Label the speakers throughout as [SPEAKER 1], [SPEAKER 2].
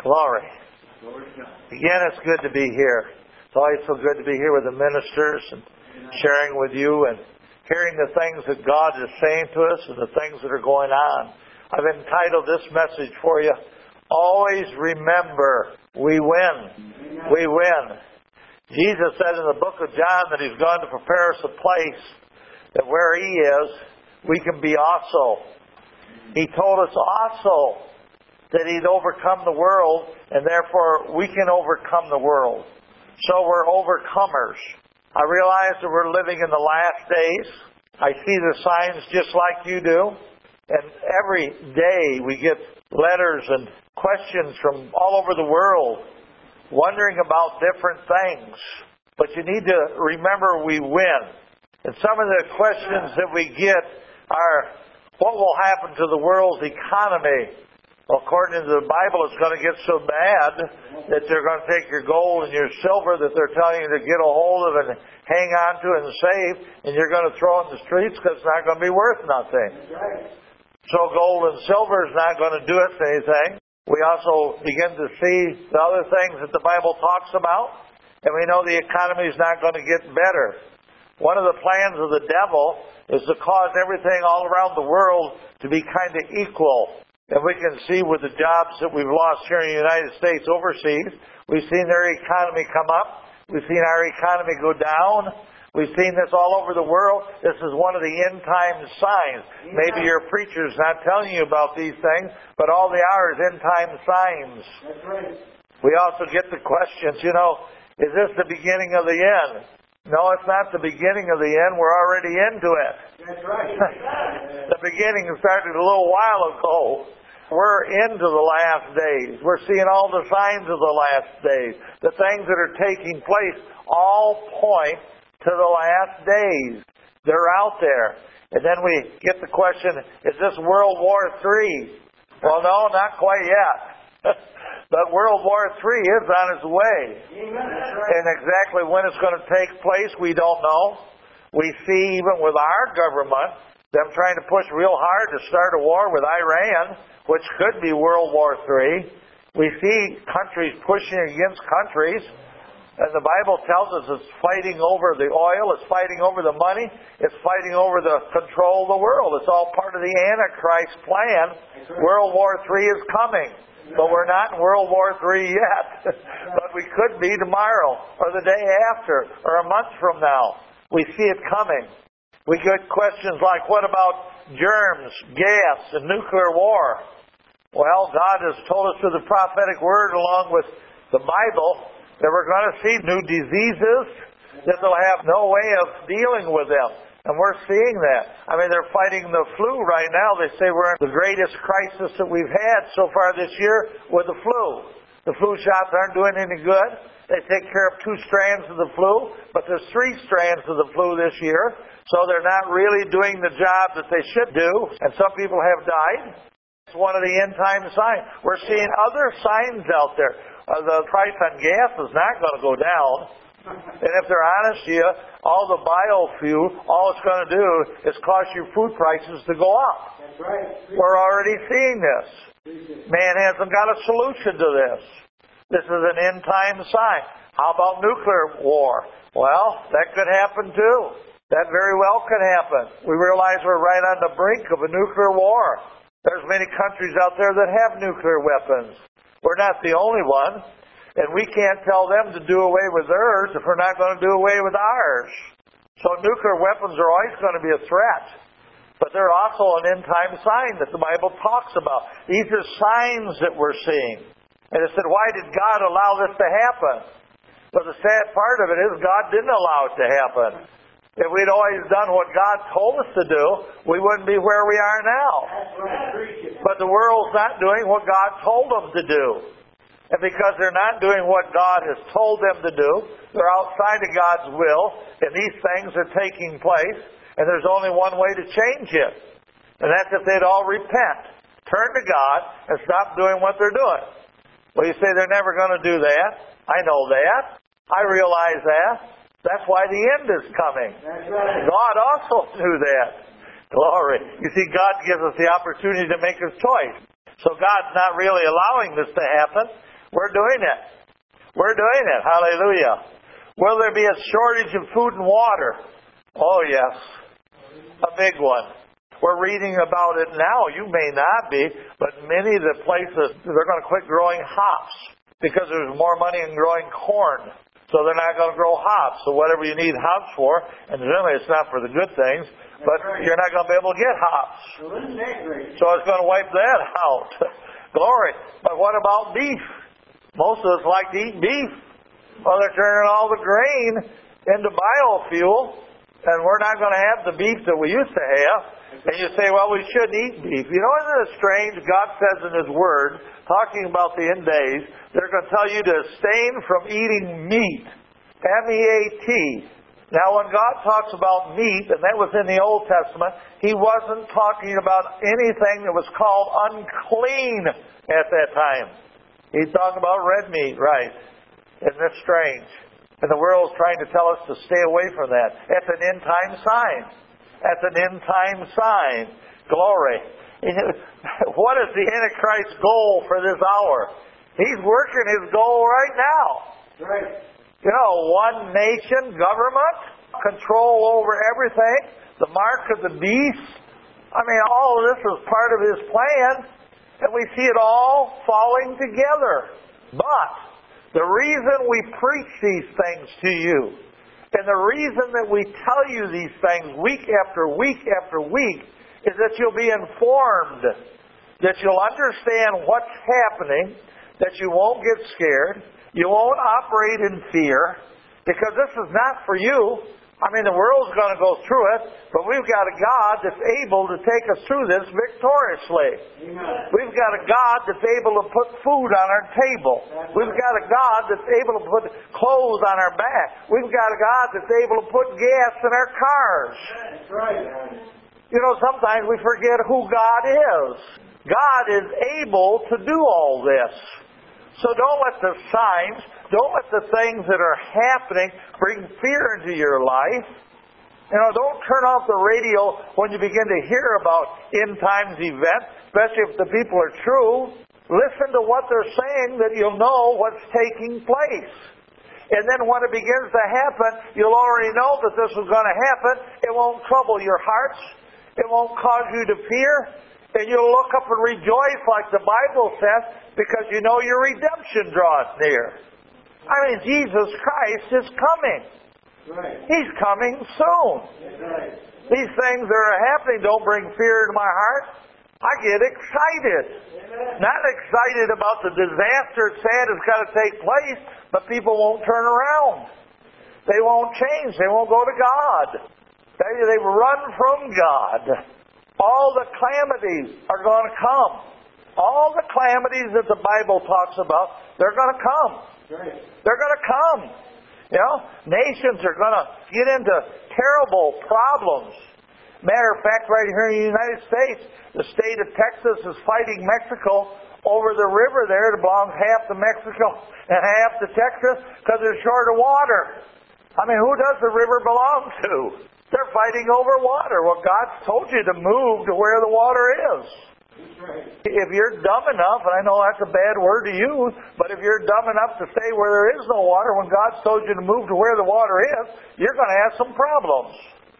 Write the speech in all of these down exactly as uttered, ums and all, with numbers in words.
[SPEAKER 1] Glory. Again, it's good to be here. It's always so good to be here with the ministers and sharing with you and hearing the things that God is saying to us and the things that are going on. I've entitled this message for you, Always Remember, We Win. We win. Jesus said in the book of John that He's gone to prepare us a place that where He is, we can be also. He told us also that He'd overcome the world, and therefore we can overcome the world. So we're overcomers. I realize that we're living in the last days. I see the signs just like you do. And every day we get letters and questions from all over the world wondering about different things. But you need to remember we win. And some of the questions that we get are, what will happen to the world's economy? Well, according to the Bible, it's going to get so bad that they're going to take your gold and your silver that they're telling you to get a hold of and hang on to and save, and you're going to throw in the streets because it's not going to be worth nothing. So gold and silver is not going to do us anything. We also begin to see the other things that the Bible talks about, and we know the economy is not going to get better. One of the plans of the devil is to cause everything all around the world to be kind of equal. And we can see with the jobs that we've lost here in the United States overseas, we've seen their economy come up. We've seen our economy go down. We've seen this all over the world. This is one of the end time signs. Maybe your preacher's not telling you about these things, but all they are is end time signs.
[SPEAKER 2] That's right.
[SPEAKER 1] We also get the questions, you know, is this the beginning of the end? No, it's not the beginning of the end. We're already into it.
[SPEAKER 2] That's right.
[SPEAKER 1] The beginning started a little while ago. We're into the last days. We're seeing all the signs of the last days. The things that are taking place all point to the last days. They're out there. And then we get the question, is this World War Three? Well, no, not quite yet. But World War Three is on its way. And exactly when it's going to take place, we don't know. We see even with our government, them trying to push real hard to start a war with Iran, which could be World War Three. We see countries pushing against countries. And the Bible tells us it's fighting over the oil, it's fighting over the money, it's fighting over the control of the world. It's all part of the Antichrist plan. World War Three is coming. But we're not in World War Three yet. But we could be tomorrow, or the day after, or a month from now. We see it coming. We get questions like, what about germs, gas, and nuclear war? Well, God has told us through the prophetic word along with the Bible that we're going to see new diseases, that they'll have no way of dealing with them. And we're seeing that. I mean, they're fighting the flu right now. They say we're in the greatest crisis that we've had so far this year with the flu. The flu shots aren't doing any good. They take care of two strands of the flu, but there's three strands of the flu this year. So they're not really doing the job that they should do. And some people have died. It's one of the end time signs. We're seeing other signs out there. Uh, the price on gas is not going to go down. And if they're honest to you, all the biofuel, all it's going to do is cause your food prices to go up.
[SPEAKER 2] That's right.
[SPEAKER 1] We're already seeing this. Man hasn't got a solution to this. This is an end time sign. How about nuclear war? Well, that could happen too. That very well could happen. We realize we're right on the brink of a nuclear war. There's many countries out there that have nuclear weapons. We're not the only one. And we can't tell them to do away with theirs if we're not going to do away with ours. So nuclear weapons are always going to be a threat. But they're also an end-time sign that the Bible talks about. These are signs that we're seeing. And it said, why did God allow this to happen? But the sad part of it is God didn't allow it to happen. If we'd always done what God told us to do, we wouldn't be where we are now. But the world's not doing what God told them to do. And because they're not doing what God has told them to do, they're outside of God's will, and these things are taking place, and there's only one way to change it. And that's if they'd all repent, turn to God, and stop doing what they're doing. Well, you say they're never going to do that. I know that. I realize that. That's why the end is coming.
[SPEAKER 2] That's right.
[SPEAKER 1] God also knew that. Glory. You see, God gives us the opportunity to make His choice. So God's not really allowing this to happen. We're doing it. We're doing it. Hallelujah. Will there be a shortage of food and water? Oh, yes. A big one. We're reading about it now. You may not be, but many of the places, they're going to quit growing hops because there's more money in growing corn. So they're not going to grow hops. So whatever you need hops for, and generally it's not for the good things, but you're not going to be able to get hops. So it's going to wipe that out. Glory. But what about beef? Most of us like to eat beef. Well, they're turning all the grain into biofuel, and we're not going to have the beef that we used to have. And you say, well, we shouldn't eat beef. You know, isn't it strange? God says in His Word, talking about the end days, they're going to tell you to abstain from eating meat. M E A T. Now, when God talks about meat, and that was in the Old Testament, He wasn't talking about anything that was called unclean at that time. He's talking about red meat, right? Isn't this strange? And the world's trying to tell us to stay away from that. That's an end-time sign. That's an end-time sign. Glory. What is the Antichrist's goal for this hour? He's working his goal right now. Right. You know, one nation, government, control over everything, the mark of the beast. I mean, all of this is part of his plan, and we see it all falling together. But the reason we preach these things to you, and the reason that we tell you these things week after week after week, is that you'll be informed, that you'll understand what's happening, that you won't get scared, you won't operate in fear, because this is not for you. I mean, the world's going to go through it, but we've got a God that's able to take us through this victoriously. Amen. We've got a God that's able to put food on our table. That's we've got a God that's able to put clothes on our back. We've got a God that's able to put gas in our cars. That's right. You know, sometimes we forget who God is. God is able to do all this. So don't let the signs, don't let the things that are happening bring fear into your life. You know, don't turn off the radio when you begin to hear about end times events, especially if the people are true. Listen to what they're saying, that you'll know what's taking place. And then when it begins to happen, you'll already know that this is going to happen. It won't trouble your hearts. It won't cause you to fear. And you'll look up and rejoice like the Bible says, because you know your redemption draws near. I mean, Jesus Christ is coming. Right. He's coming soon. Right. These things that are happening don't bring fear into my heart. I get excited. Amen. Not excited about the disaster it's sad it's got to take place, but people won't turn around. They won't change. They won't go to God. They, they run from God. All the calamities are going to come. All the calamities that the Bible talks about, they're going to come. Right. They're going to come. You know, nations are going to get into terrible problems. Matter of fact, right here in the United States, the state of Texas is fighting Mexico over the river there. It belongs half to Mexico and half to Texas because they're short of water. I mean, who does the river belong to? They're fighting over water. Well, God's told you to move to where the water is. Right. If you're dumb enough, and I know that's a bad word to use, but if you're dumb enough to stay where there is no water, when God's told you to move to where the water is, you're going to have some problems.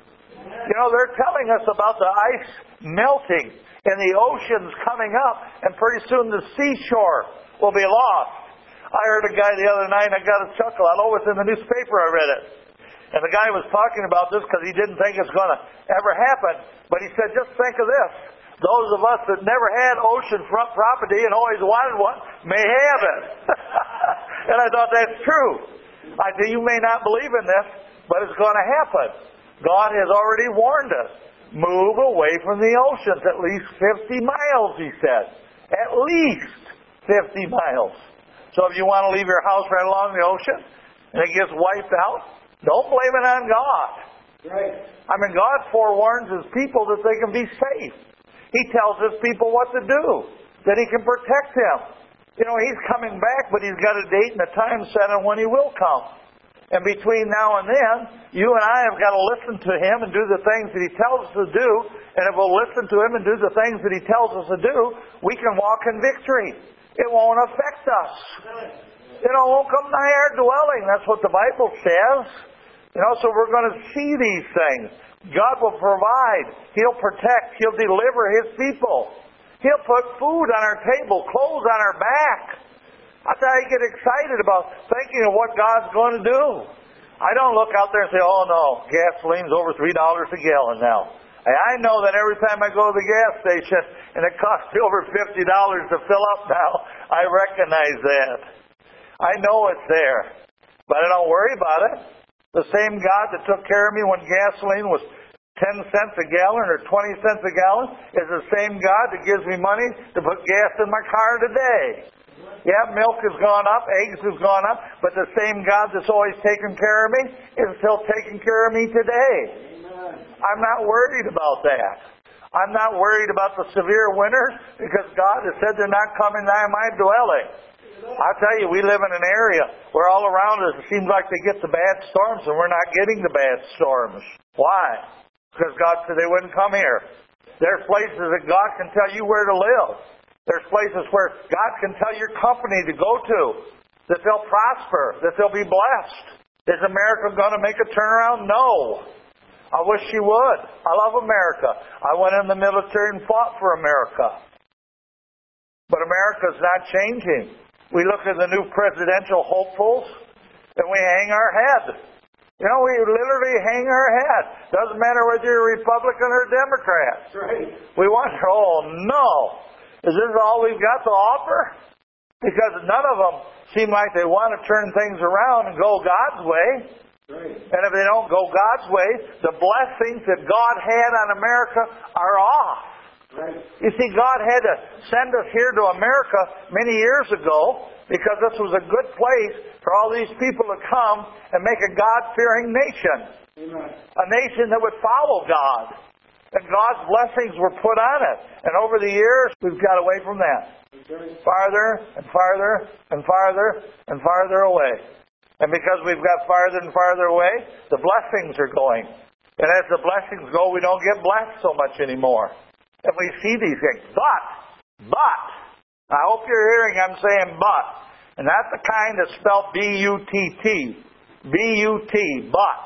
[SPEAKER 1] You know, they're telling us about the ice melting and the oceans coming up, and pretty soon the seashore will be lost. I heard a guy the other night, and I got a chuckle. I know it's in the newspaper, I read it. And the guy was talking about this because he didn't think it's going to ever happen. But he said, just think of this. Those of us that never had oceanfront property and always wanted one may have it. And I thought, that's true. I said, you may not believe in this, but it's going to happen. God has already warned us. Move away from the oceans at least fifty miles, he said. At least fifty miles. So if you want to leave your house right along the ocean and it gets wiped out, don't blame it on God. Right. I mean, God forewarns His people that they can be safe. He tells His people what to do, that He can protect them. You know, He's coming back, but He's got a date and a time set on when He will come. And between now and then, you and I have got to listen to Him and do the things that He tells us to do. And if we'll listen to Him and do the things that He tells us to do, we can walk in victory. It won't affect us. You know, it won't come nigh our dwelling. That's what the Bible says. You know, so we're going to see these things. God will provide. He'll protect. He'll deliver His people. He'll put food on our table, clothes on our back. That's how I get excited about thinking of what God's going to do. I don't look out there and say, oh no, gasoline's over three dollars a gallon now. And I know that every time I go to the gas station and it costs me over fifty dollars to fill up now, I recognize that. I know it's there. But I don't worry about it. The same God that took care of me when gasoline was ten cents a gallon or twenty cents a gallon is the same God that gives me money to put gas in my car today. Yeah, milk has gone up, eggs have gone up, but the same God that's always taken care of me is still taking care of me today. Amen. I'm not worried about that. I'm not worried about the severe winters because God has said they're not coming nigh my dwelling. I'll tell you, we live in an area where all around us it seems like they get the bad storms and we're not getting the bad storms. Why? Because God said they wouldn't come here. There's places that God can tell you where to live. There's places where God can tell your company to go to, that they'll prosper, that they'll be blessed. Is America going to make a turnaround? No. I wish she would. I love America. I went in the military and fought for America. But America's not changing. We look at the new presidential hopefuls and we hang our head. You know, we literally hang our head. Doesn't matter whether you're Republican or Democrat. Right. We wonder, oh no. Is this all we've got to offer? Because none of them seem like they want to turn things around and go God's way. Right. And if they don't go God's way, the blessings that God had on America are off. Right. You see, God had to send us here to America many years ago because this was a good place for all these people to come and make a God-fearing nation. Amen. A nation that would follow God. And God's blessings were put on it. And over the years, we've got away from that. Farther and farther and farther and farther away. And because we've got farther and farther away, the blessings are going. And as the blessings go, we don't get blessed so much anymore. And we see these things. But, but, I hope you're hearing I'm saying but. And that's the kind that's spelled B U T T. B U T, but.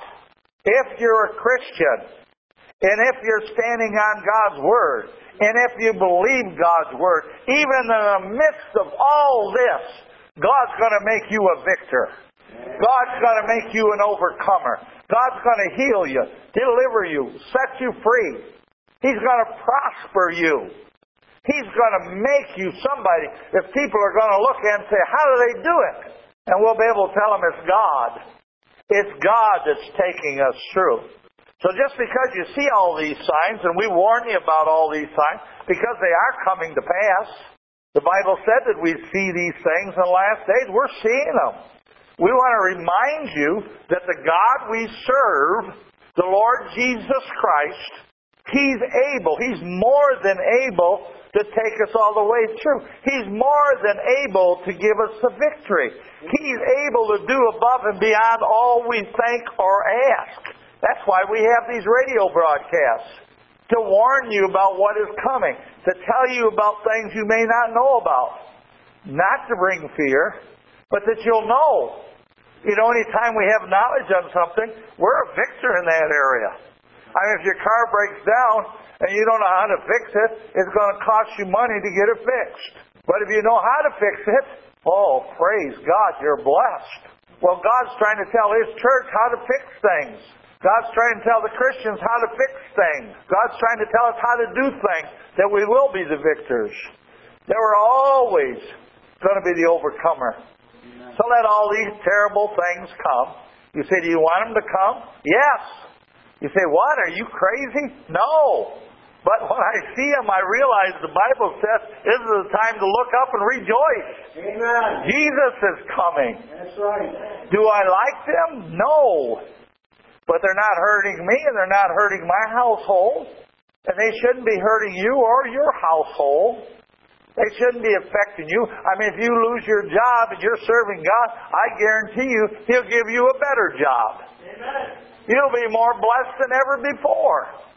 [SPEAKER 1] If you're a Christian, and if you're standing on God's Word, and if you believe God's Word, even in the midst of all this, God's going to make you a victor. God's going to make you an overcomer. God's going to heal you, deliver you, set you free. He's going to prosper you. He's going to make you somebody that people are going to look at and say, how do they do it? And we'll be able to tell them it's God. It's God that's taking us through. So just because you see all these signs, and we warn you about all these signs, because they are coming to pass. The Bible said that we'd see these things in the last days. We're seeing them. We want to remind you that the God we serve, the Lord Jesus Christ, He's able, He's more than able to take us all the way through. He's more than able to give us the victory. He's able to do above and beyond all we think or ask. That's why we have these radio broadcasts, to warn you about what is coming, to tell you about things you may not know about. Not to bring fear, but that you'll know. You know, anytime we have knowledge on something, we're a victor in that area. I mean, if your car breaks down and you don't know how to fix it, it's going to cost you money to get it fixed. But if you know how to fix it, oh, praise God, you're blessed. Well, God's trying to tell His church how to fix things. God's trying to tell the Christians how to fix things. God's trying to tell us how to do things that we will be the victors. That we're always going to be the overcomer. Amen. So let all these terrible things come. You say, do you want them to come? Yes. You say, what? Are you crazy? No. But when I see them, I realize the Bible says this is the time to look up and rejoice. Amen. Jesus is coming. That's right. Do I like them? No. But they're not hurting me, and they're not hurting my household. And they shouldn't be hurting you or your household. They shouldn't be affecting you. I mean, if you lose your job and you're serving God, I guarantee you He'll give you a better job. Amen. You'll be more blessed than ever before.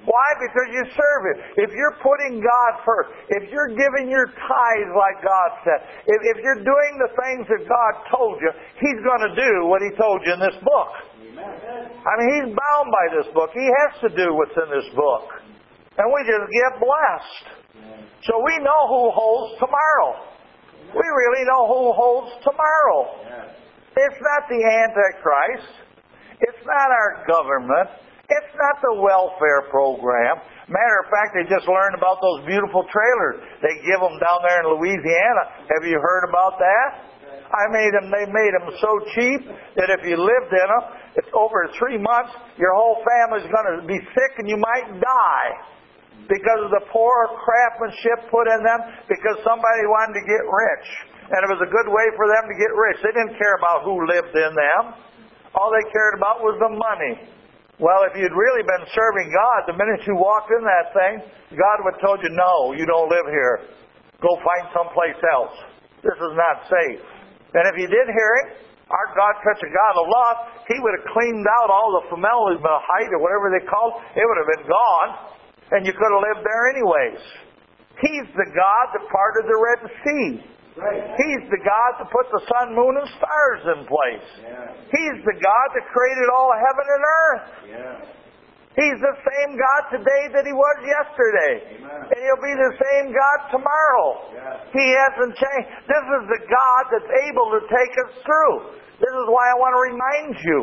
[SPEAKER 1] Why? Because you serve Him. If you're putting God first, if you're giving your tithes like God said, if, if you're doing the things that God told you, He's going to do what He told you in this book. Amen. I mean, He's bound by this book. He has to do what's in this book. And we just get blessed. So we know who holds tomorrow. We really know who holds tomorrow. It's not the Antichrist. It's not our government. It's not the welfare program. Matter of fact, they just learned about those beautiful trailers they give them down there in Louisiana. Have you heard about that? I made them. They made them so cheap that if you lived in them, it's over three months, your whole family's going to be sick and you might die because of the poor craftsmanship put in them. Because somebody wanted to get rich, and it was a good way for them to get rich. They didn't care about who lived in them. All they cared about was the money. Well, if you'd really been serving God, the minute you walked in that thing, God would have told you, no, you don't live here. Go find someplace else. This is not safe. And if you did hear it, our God, such a God of love, He would have cleaned out all the formaldehyde or whatever they called it. It would have been gone, and you could have lived there anyways. He's the God that parted the Red Sea. Right. He's the God that put the sun, moon, and stars in place. Yeah. He's the God that created all heaven and earth. Yeah. He's the same God today that He was yesterday. Amen. And He'll be the same God tomorrow. Yeah. He hasn't changed. This is the God that's able to take us through. This is why I want to remind you.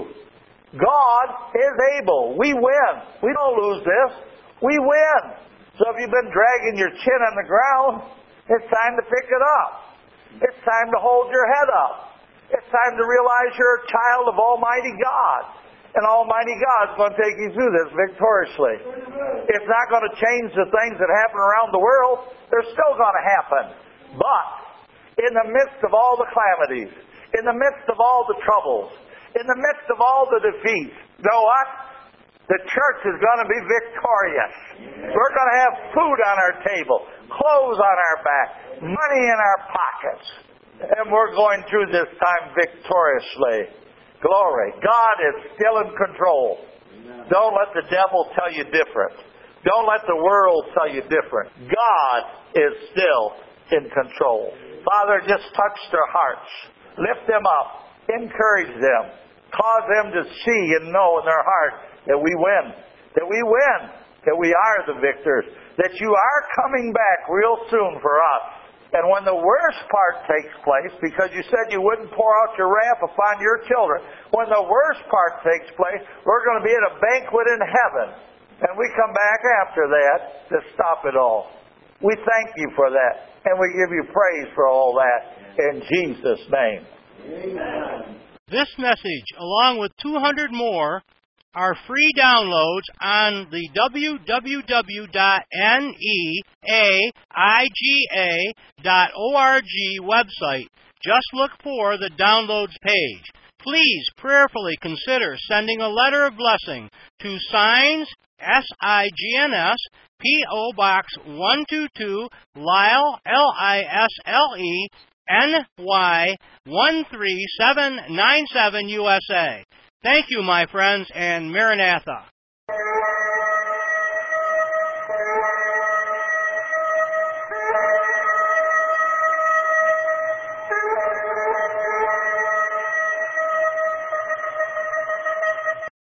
[SPEAKER 1] God is able. We win. We don't lose this. We win. So if you've been dragging your chin on the ground, it's time to pick it up. It's time to hold your head up. It's time to realize you're a child of Almighty God. And Almighty God's going to take you through this victoriously. It's not going to change the things that happen around the world. They're still going to happen. But in the midst of all the calamities, in the midst of all the troubles, in the midst of all the defeats, you know what? The church is going to be victorious. We're going to have food on our table, clothes on our back, money in our pockets. And we're going through this time victoriously. Glory. God is still in control. Don't let the devil tell you different. Don't let the world tell you different. God is still in control. Father, just touch their hearts. Lift them up. Encourage them. Cause them to see and know in their heart that we win. That we win. That we are the victors. That you are coming back real soon for us. And when the worst part takes place, because you said you wouldn't pour out your wrath upon your children, when the worst part takes place, we're going to be at a banquet in heaven. And we come back after that to stop it all. We thank you for that. And we give you praise for all that. In Jesus' name. Amen.
[SPEAKER 2] This message, along with two hundred more, are free downloads on the w w w dot neaiga dot org website. Just look for the downloads page. Please prayerfully consider sending a letter of blessing to Signs, S I G N S, P O Box one two two, Lisle, L I S L E, N Y one three seven nine seven, U S A. Thank you, my friends, and Maranatha.